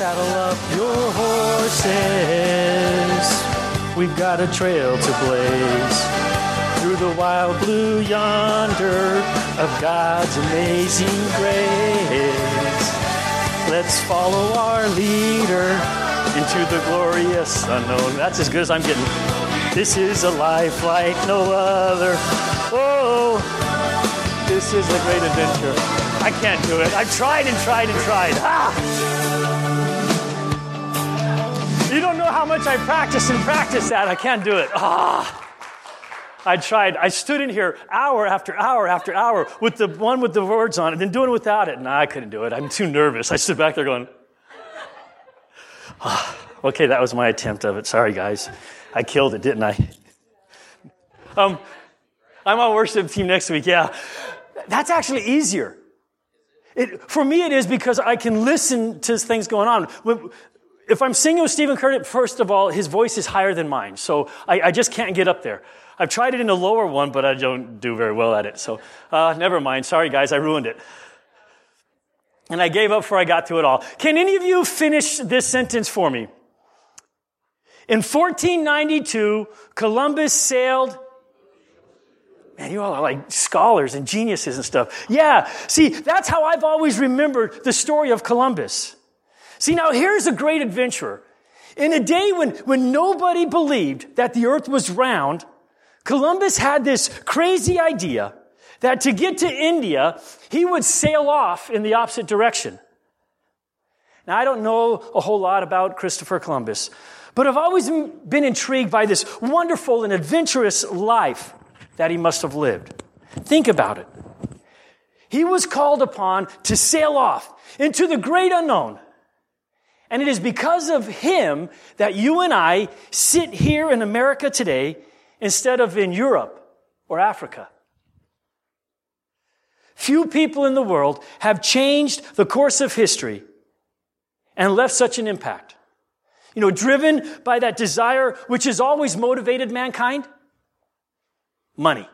Saddle up your horses. We've got a trail to blaze through the wild blue yonder of God's amazing grace. Let's follow our leader into the glorious unknown. That's as good as I'm getting. This is a life like no other. Oh, this is a great adventure. I can't do it. I've tried and tried and tried. You don't know how much I practice and practice that. I can't do it. I tried. I stood in here hour after hour after hour with the one with the words on it, then doing it without it. I couldn't do it. I'm too nervous. I stood back there going, okay, that was my attempt of it. Sorry, guys. I killed it, didn't I? I'm on worship team next week. Yeah. That's actually easier. For me, it is because I can listen to things going on. If I'm singing with Stephen Curtis, first of all, his voice is higher than mine. So I just can't get up there. I've tried it in the lower one, but I don't do very well at it. So never mind. Sorry, guys. I ruined it. And I gave up before I got to it all. Can any of you finish this sentence for me? In 1492, Columbus sailed. Man, you all are like scholars and geniuses and stuff. Yeah, see, that's how I've always remembered the story of Columbus. See, now here's a great adventurer. In a day when nobody believed that the earth was round, Columbus had this crazy idea that to get to India, he would sail off in the opposite direction. Now, I don't know a whole lot about Christopher Columbus, but I've always been intrigued by this wonderful and adventurous life that he must have lived. Think about it. He was called upon to sail off into the great unknown. And it is because of him that you and I sit here in America today instead of in Europe or Africa. Few people in the world have changed the course of history and left such an impact. Driven by that desire which has always motivated mankind? Money.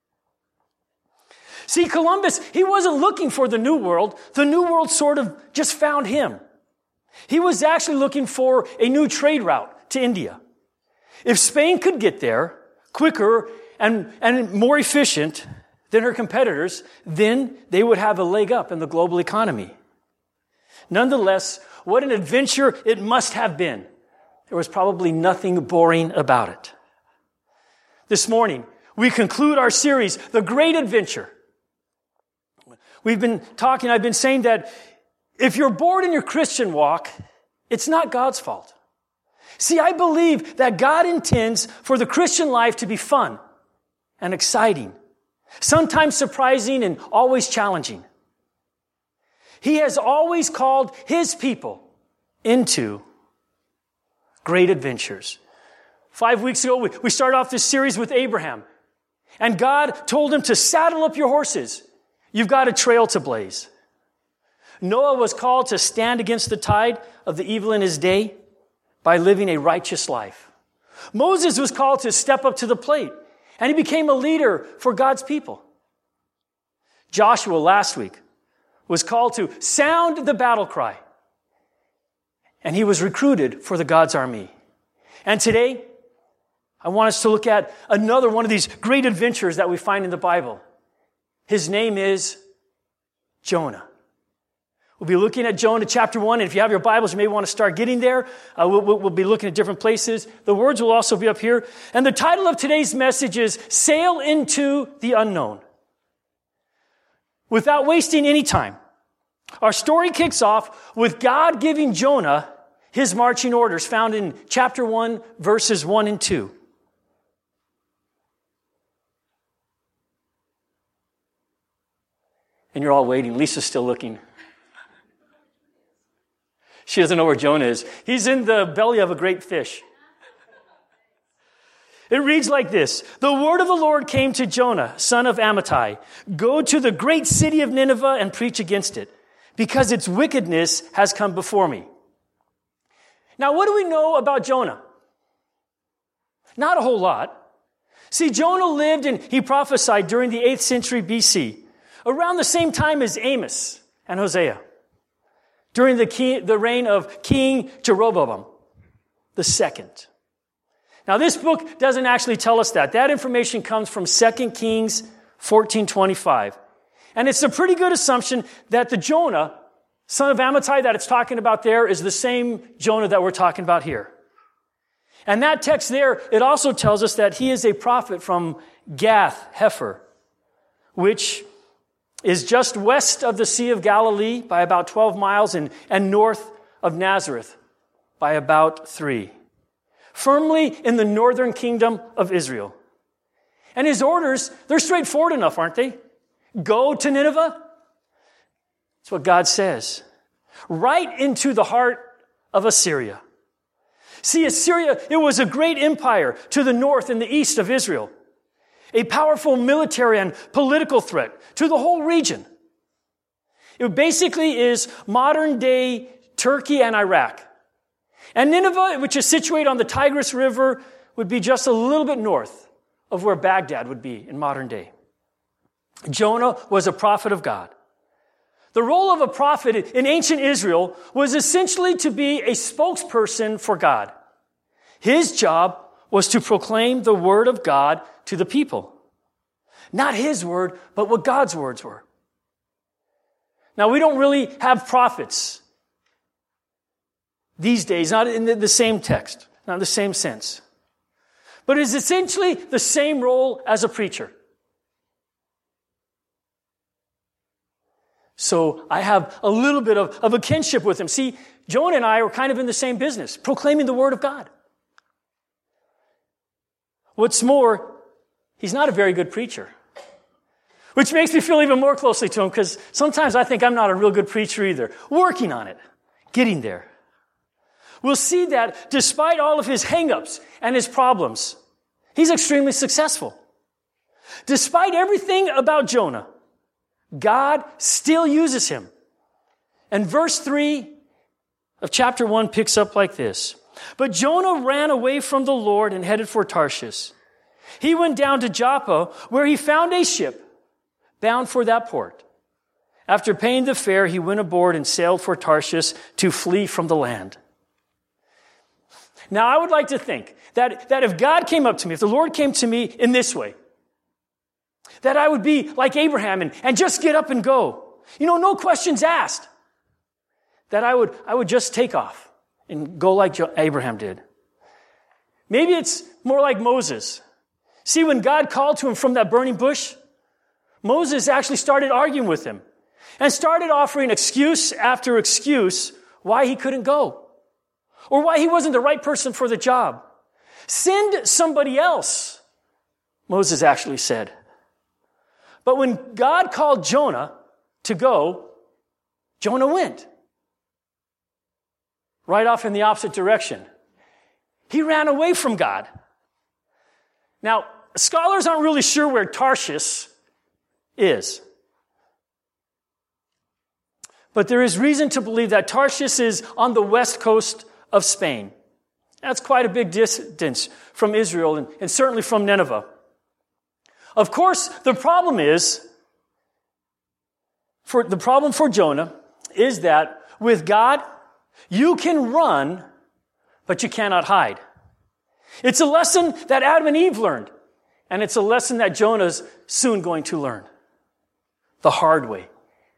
See, Columbus, he wasn't looking for the New World. The New World sort of just found him. He was actually looking for a new trade route to India. If Spain could get there quicker and more efficient than her competitors, then they would have a leg up in the global economy. Nonetheless, what an adventure it must have been. There was probably nothing boring about it. This morning, we conclude our series, The Great Adventure. I've been saying that if you're bored in your Christian walk, it's not God's fault. See, I believe that God intends for the Christian life to be fun and exciting, sometimes surprising and always challenging. He has always called his people into great adventures. 5 weeks ago, we started off this series with Abraham. And God told him to saddle up your horses. You've got a trail to blaze. Noah was called to stand against the tide of the evil in his day by living a righteous life. Moses was called to step up to the plate, and he became a leader for God's people. Joshua last week was called to sound the battle cry, and he was recruited for the God's army. And today, I want us to look at another one of these great adventures that we find in the Bible. His name is Jonah. We'll be looking at Jonah chapter 1, and if you have your Bibles, you may want to start getting there. We'll be looking at different places. The words will also be up here. And the title of today's message is Sail into the Unknown. Without wasting any time, our story kicks off with God giving Jonah his marching orders found in chapter 1, verses 1 and 2. And you're all waiting. Lisa's still looking. She doesn't know where Jonah is. He's in the belly of a great fish. It reads like this. The word of the Lord came to Jonah, son of Amittai. Go to the great city of Nineveh and preach against it, because its wickedness has come before me. Now, what do we know about Jonah? Not a whole lot. See, Jonah lived and he prophesied during the 8th century BC, around the same time as Amos and Hosea. during the reign of King Jeroboam II. Now, this book doesn't actually tell us that. That information comes from 2 Kings 14:25. And it's a pretty good assumption that the Jonah, son of Amittai, that it's talking about there is the same Jonah that we're talking about here. And that text there, it also tells us that he is a prophet from Gath Hepher, which is just west of the Sea of Galilee by about 12 miles and north of Nazareth by about 3. Firmly in the northern kingdom of Israel. And his orders, they're straightforward enough, aren't they? Go to Nineveh. That's what God says. Right into the heart of Assyria. See, Assyria, it was a great empire to the north and the east of Israel. A powerful military and political threat to the whole region. It basically is modern-day Turkey and Iraq. And Nineveh, which is situated on the Tigris River, would be just a little bit north of where Baghdad would be in modern day. Jonah was a prophet of God. The role of a prophet in ancient Israel was essentially to be a spokesperson for God. His job was to proclaim the word of God to the people. Not his word, but what God's words were. Now, we don't really have prophets these days, not in the same text, not in the same sense. But it's essentially the same role as a preacher. So I have a little bit of a kinship with him. See, Jonah and I are kind of in the same business, proclaiming the word of God. What's more, he's not a very good preacher. Which makes me feel even more closely to him, because sometimes I think I'm not a real good preacher either. Working on it. Getting there. We'll see that despite all of his hang-ups and his problems, he's extremely successful. Despite everything about Jonah, God still uses him. And verse 3 of chapter 1 picks up like this. But Jonah ran away from the Lord and headed for Tarshish. He went down to Joppa, where he found a ship bound for that port. After paying the fare, he went aboard and sailed for Tarshish to flee from the land. Now, I would like to think that if God came up to me, if the Lord came to me in this way, that I would be like Abraham and just get up and go. No questions asked. That I would just take off and go like Abraham did. Maybe it's more like Moses. See, when God called to him from that burning bush, Moses actually started arguing with him and started offering excuse after excuse why he couldn't go or why he wasn't the right person for the job. Send somebody else, Moses actually said. But when God called Jonah to go, Jonah went. Right off in the opposite direction. He ran away from God. Now, scholars aren't really sure where Tarshish is. But there is reason to believe that Tarshish is on the west coast of Spain. That's quite a big distance from Israel and certainly from Nineveh. Of course, the problem for Jonah is that with God, you can run, but you cannot hide. It's a lesson that Adam and Eve learned, and it's a lesson that Jonah's soon going to learn. The hard way.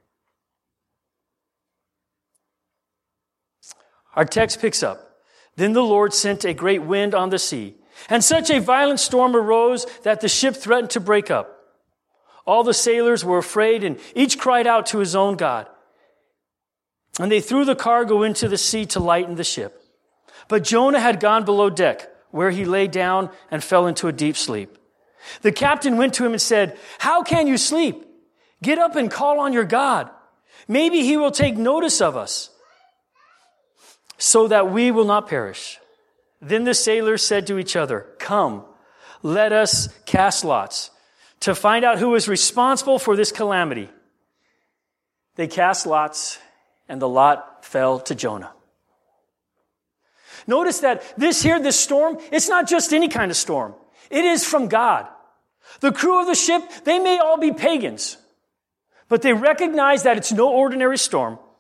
Our text picks up. Then the Lord sent a great wind on the sea, and such a violent storm arose that the ship threatened to break up. All the sailors were afraid, and each cried out to his own God. And they threw the cargo into the sea to lighten the ship. But Jonah had gone below deck, where he lay down and fell into a deep sleep. The captain went to him and said, "How can you sleep? Get up and call on your God. Maybe he will take notice of us, so that we will not perish." Then the sailors said to each other, "Come, let us cast lots to find out who is responsible for this calamity." They cast lots, and the lot fell to Jonah. Notice that this storm, it's not just any kind of storm. It is from God. The crew of the ship, they may all be pagans, but they recognize that it's no ordinary storm.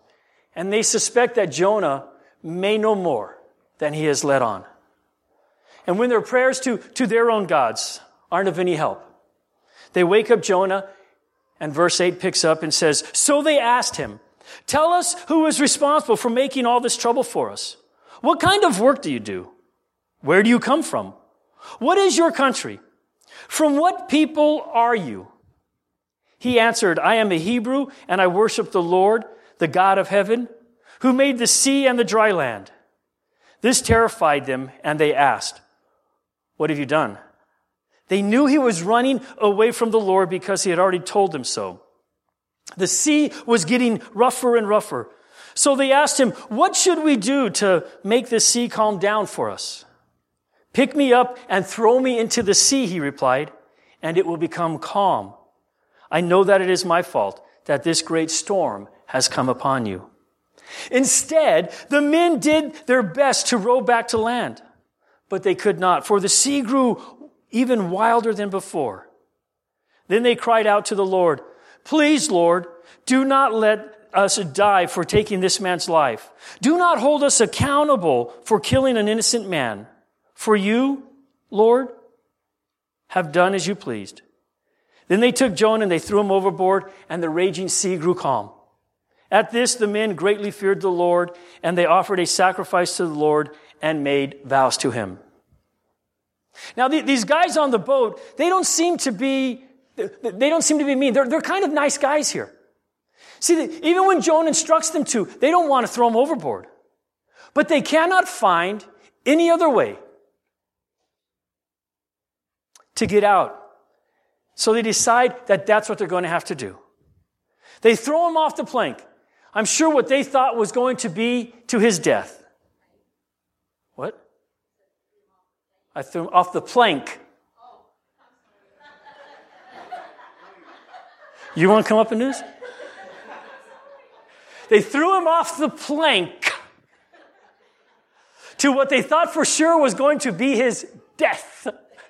and they suspect that Jonah may know more than he has let on. And when their prayers to their own gods aren't of any help, they wake up Jonah, and verse 8 picks up and says, "So they asked him, 'Tell us who is responsible for making all this trouble for us. What kind of work do you do? Where do you come from? What is your country? From what people are you?' He answered, 'I am a Hebrew, and I worship the Lord, the God of heaven, who made the sea and the dry land.' This terrified them, and they asked, 'What have you done?' They knew he was running away from the Lord because he had already told them so. The sea was getting rougher and rougher. So they asked him, 'What should we do to make the sea calm down for us?' 'Pick me up and throw me into the sea,' he replied, 'and it will become calm. I know that it is my fault that this great storm has come upon you.' Instead, the men did their best to row back to land, but they could not, for the sea grew even wilder than before. Then they cried out to the Lord, 'Please, Lord, do not let us die for taking this man's life. Do not hold us accountable for killing an innocent man. For you, Lord, have done as you pleased.' Then they took Jonah and they threw him overboard, and the raging sea grew calm. At this, the men greatly feared the Lord, and they offered a sacrifice to the Lord and made vows to him." Now, these guys on the boat, they don't seem to be mean. They're kind of nice guys here. See, even when Jonah instructs them to, they don't want to throw him overboard. But they cannot find any other way to get out. So they decide that that's what they're going to have to do. They throw him off the plank. I'm sure what they thought was going to be to his death. What? I threw him off the plank. You want to come up and do this? They threw him off the plank to what they thought for sure was going to be his death.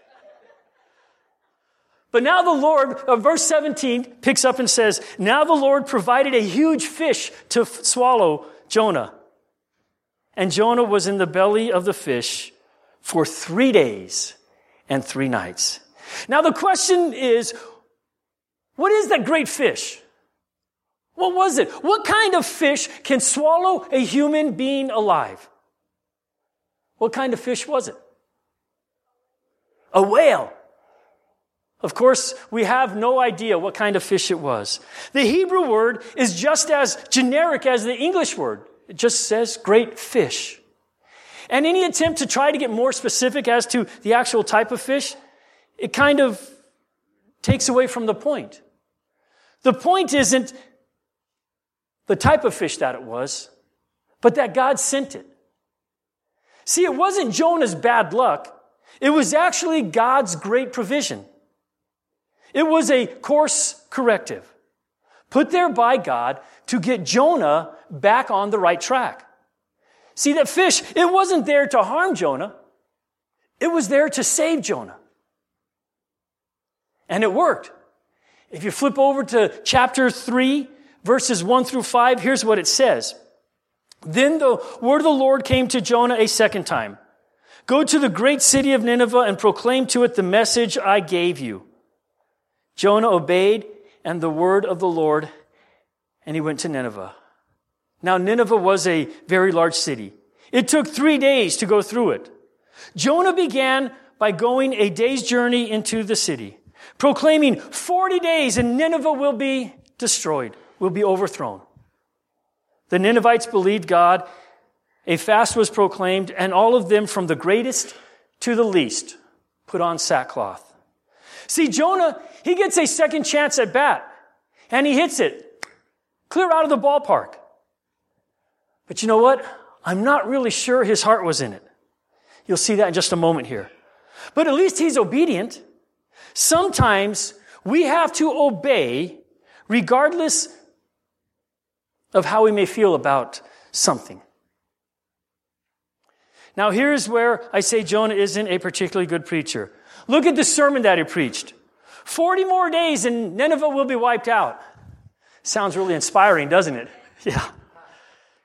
But now the Lord, verse 17 picks up and says, "Now the Lord provided a huge fish to swallow Jonah. And Jonah was in the belly of the fish for 3 days and 3 nights." Now the question is, what is that great fish? What was it? What kind of fish can swallow a human being alive? What kind of fish was it? A whale. Of course, we have no idea what kind of fish it was. The Hebrew word is just as generic as the English word. It just says great fish. And any attempt to try to get more specific as to the actual type of fish, it kind of takes away from the point. The point isn't the type of fish that it was, but that God sent it. See, it wasn't Jonah's bad luck. It was actually God's great provision. It was a course corrective put there by God to get Jonah back on the right track. See, that fish, it wasn't there to harm Jonah. It was there to save Jonah. And it worked. If you flip over to chapter 3, verses 1 through 5, here's what it says. "Then the word of the Lord came to Jonah a second time. 'Go to the great city of Nineveh and proclaim to it the message I gave you.' Jonah obeyed and the word of the Lord, and he went to Nineveh. Now Nineveh was a very large city. It took 3 days to go through it. Jonah began by going a day's journey into the city, proclaiming 40 days and Nineveh will be destroyed, will be overthrown. The Ninevites believed God. A fast was proclaimed, and all of them, from the greatest to the least, put on sackcloth. See, Jonah, he gets a second chance at bat, and he hits it clear out of the ballpark. But you know what? I'm not really sure his heart was in it. You'll see that in just a moment here. But at least he's obedient. Sometimes we have to obey regardless of how we may feel about something. Now here's where I say Jonah isn't a particularly good preacher. Look at the sermon that he preached. 40 more days and Nineveh will be wiped out. Sounds really inspiring, doesn't it? Yeah.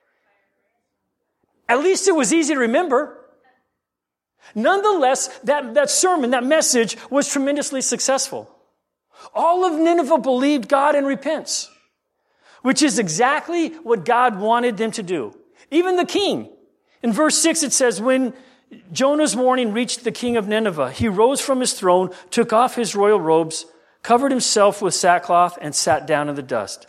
At least it was easy to remember. Nonetheless, that sermon, that message was tremendously successful. All of Nineveh believed God and repents, which is exactly what God wanted them to do. Even the king. In verse 6 it says, when Jonah's warning reached the king of Nineveh, he rose from his throne, took off his royal robes, covered himself with sackcloth, and sat down in the dust.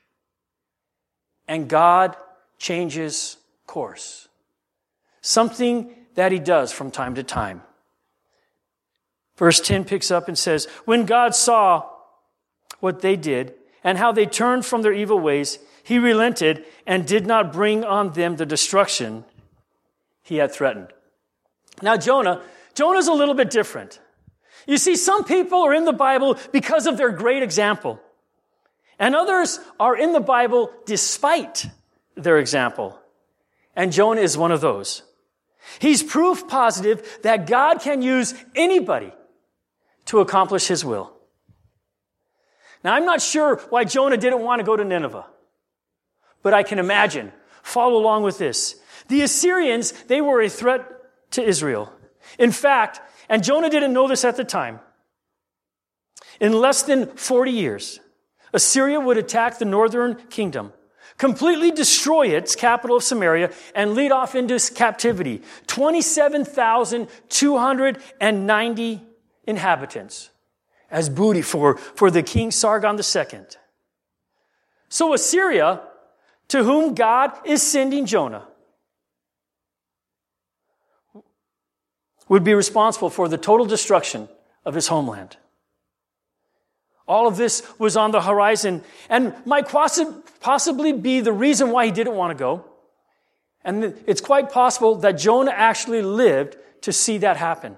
And God changes course. Something that he does from time to time. Verse 10 picks up and says, when God saw what they did and how they turned from their evil ways, he relented and did not bring on them the destruction he had threatened. Now Jonah's a little bit different. You see, some people are in the Bible because of their great example. And others are in the Bible despite their example. And Jonah is one of those. He's proof positive that God can use anybody to accomplish his will. Now, I'm not sure why Jonah didn't want to go to Nineveh, but I can imagine. Follow along with this. The Assyrians, they were a threat to Israel. In fact, and Jonah didn't know this at the time, in less than 40 years, Assyria would attack the northern kingdom, completely destroy its capital of Samaria, and lead off into captivity. 27,290 inhabitants as booty for the king Sargon II. So Assyria, to whom God is sending Jonah, would be responsible for the total destruction of his homeland. All of this was on the horizon and might possibly be the reason why he didn't want to go. And it's quite possible that Jonah actually lived to see that happen.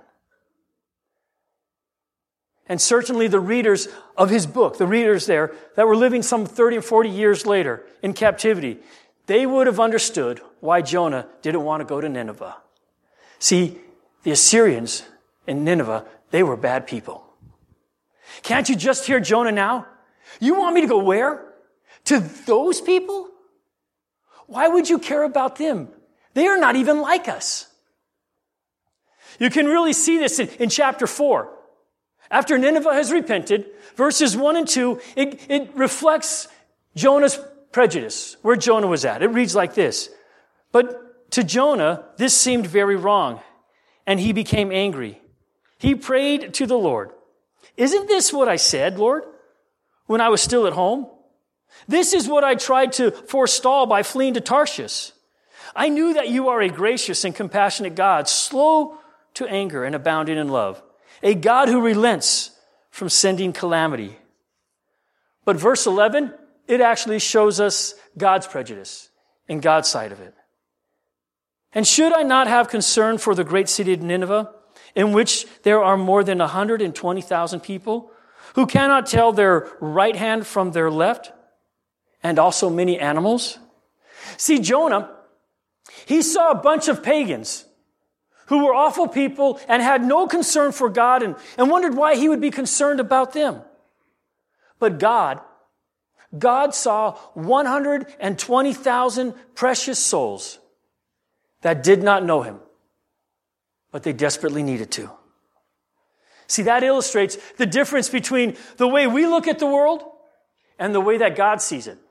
And certainly the readers of his book, the readers there that were living some 30 and 40 years later in captivity, they would have understood why Jonah didn't want to go to Nineveh. See, the Assyrians in Nineveh, they were bad people. Can't you just hear Jonah now? You want me to go where? To those people? Why would you care about them? They are not even like us. You can really see this in chapter 4. After Nineveh has repented, verses 1 and 2, it reflects Jonah's prejudice, where Jonah was at. It reads like this. But to Jonah, this seemed very wrong, and he became angry. He prayed to the Lord. Isn't this what I said, Lord, when I was still at home? This is what I tried to forestall by fleeing to Tarshish. I knew that you are a gracious and compassionate God, slow to anger and abounding in love, a God who relents from sending calamity. But verse 11, it actually shows us God's prejudice and God's side of it. And should I not have concern for the great city of Nineveh, in which there are more than 120,000 people who cannot tell their right hand from their left, and also many animals? See, Jonah, he saw a bunch of pagans who were awful people and had no concern for God and wondered why he would be concerned about them. But God saw 120,000 precious souls that did not know him, but they desperately needed to. See, that illustrates the difference between the way we look at the world and the way that God sees it.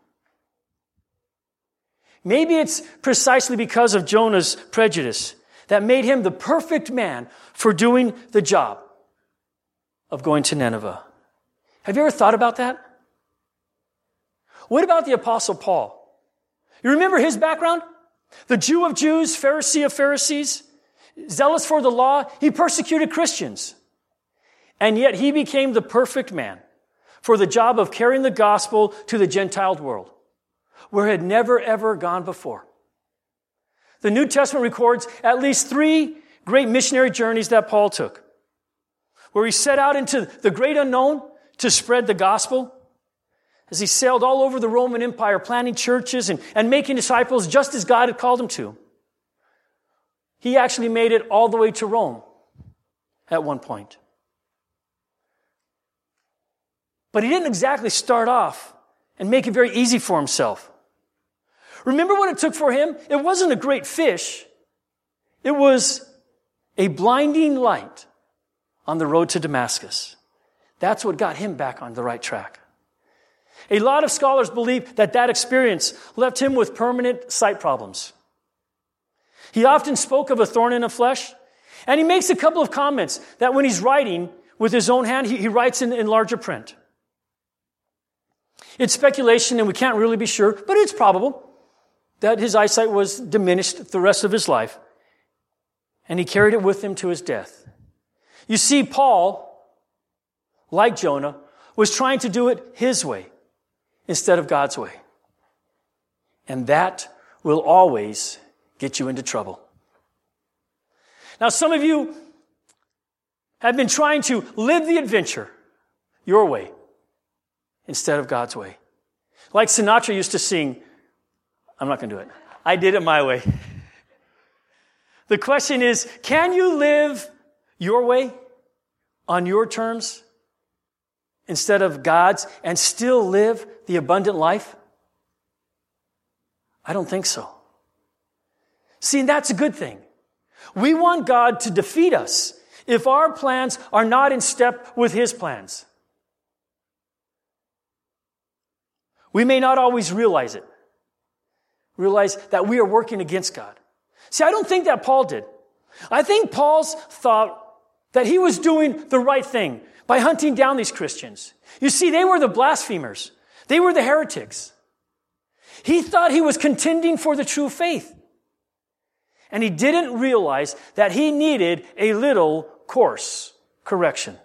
Maybe it's precisely because of Jonah's prejudice that made him the perfect man for doing the job of going to Nineveh. Have you ever thought about that? What about the Apostle Paul? You remember his background? The Jew of Jews, Pharisee of Pharisees, zealous for the law. He persecuted Christians. And yet he became the perfect man for the job of carrying the gospel to the Gentile world, where it had never, ever gone before. The New Testament records at least 3 great missionary journeys that Paul took, where he set out into the great unknown to spread the gospel, as he sailed all over the Roman Empire, planting churches and making disciples just as God had called him to. He actually made it all the way to Rome at one point. But he didn't exactly start off and make it very easy for himself. Remember what it took for him? It wasn't a great fish. It was a blinding light on the road to Damascus. That's what got him back on the right track. A lot of scholars believe that experience left him with permanent sight problems. He often spoke of a thorn in the flesh, and he makes a couple of comments that when he's writing with his own hand, he writes in larger print. It's speculation, and we can't really be sure, but it's probable that his eyesight was diminished the rest of his life, and he carried it with him to his death. You see, Paul, like Jonah, was trying to do it his way instead of God's way. And that will always get you into trouble. Now, some of you have been trying to live the adventure your way instead of God's way. Like Sinatra used to sing, I'm not going to do it. I did it my way. The question is, can you live your way on your terms instead of God's and still live the abundant life? I don't think so. See, that's a good thing. We want God to defeat us if our plans are not in step with His plans. We may not always realize that we are working against God. See, I don't think that Paul did. I think Paul's thought that he was doing the right thing by hunting down these Christians. You see, they were the blasphemers. They were the heretics. He thought he was contending for the true faith. And he didn't realize that he needed a little course correction.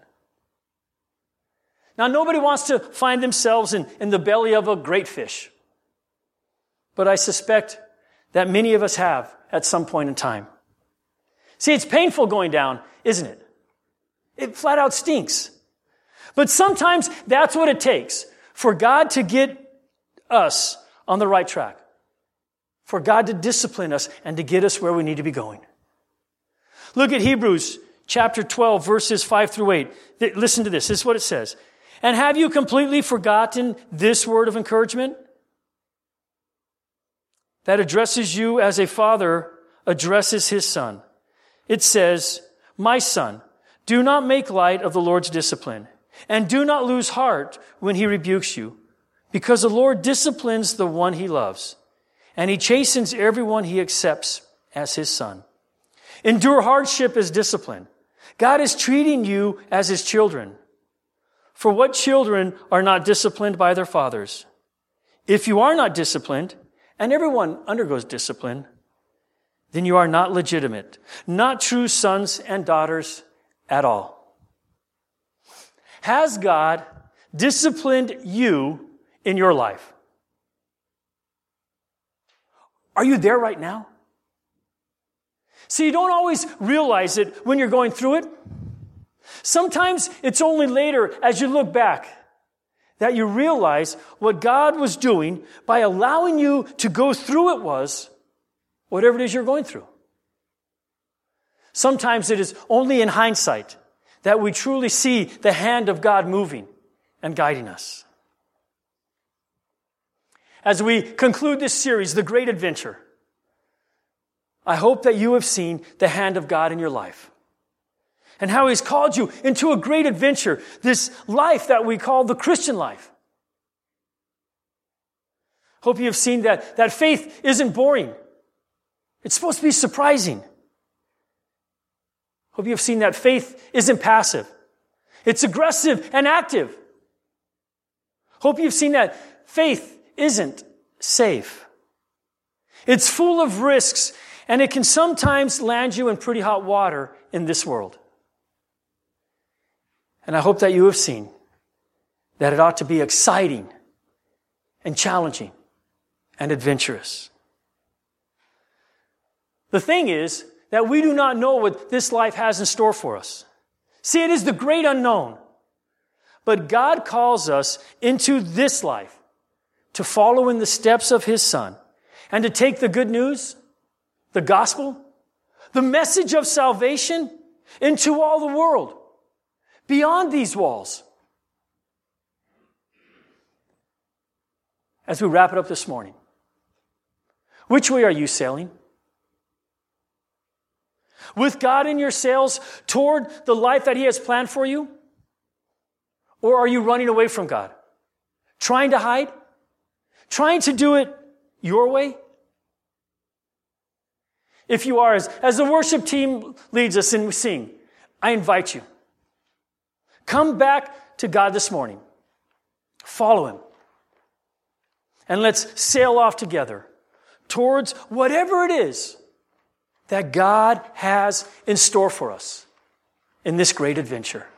Now, nobody wants to find themselves in the belly of a great fish. But I suspect that many of us have at some point in time. See, it's painful going down, isn't it? It flat out stinks. But sometimes that's what it takes for God to get us on the right track. For God to discipline us and to get us where we need to be going. Look at Hebrews chapter 12, verses 5 through 8. Listen to this. This is what it says. And have you completely forgotten this word of encouragement? That addresses you as a father addresses his son. It says, my son, do not make light of the Lord's discipline, and do not lose heart when he rebukes you, because the Lord disciplines the one he loves, and he chastens everyone he accepts as his son. Endure hardship as discipline. God is treating you as his children. For what children are not disciplined by their fathers? If you are not disciplined, and everyone undergoes discipline, then you are not legitimate, not true sons and daughters at all. Has God disciplined you in your life? Are you there right now? See, you don't always realize it when you're going through it. Sometimes it's only later as you look back that you realize what God was doing by allowing you to go through it was whatever it is you're going through. Sometimes it is only in hindsight that we truly see the hand of God moving and guiding us. As we conclude this series, The Great Adventure, I hope that you have seen the hand of God in your life and how He's called you into a great adventure, this life that we call the Christian life. Hope you have seen that faith isn't boring. It's supposed to be surprising. Hope you have seen that faith isn't passive. It's aggressive and active. Hope you've seen that faith isn't safe. It's full of risks, and it can sometimes land you in pretty hot water in this world. And I hope that you have seen that it ought to be exciting and challenging and adventurous. The thing is that we do not know what this life has in store for us. See, it is the great unknown. But God calls us into this life to follow in the steps of His Son and to take the good news, the gospel, the message of salvation into all the world, beyond these walls. As we wrap it up this morning, Which way are you sailing? With God in your sails toward the life that He has planned for you? Or are you running away from God? Trying to hide? Trying to do it your way? If you are, as the worship team leads us and we sing, I invite you. Come back to God this morning. Follow Him. And let's sail off together towards whatever it is that God has in store for us in this great adventure.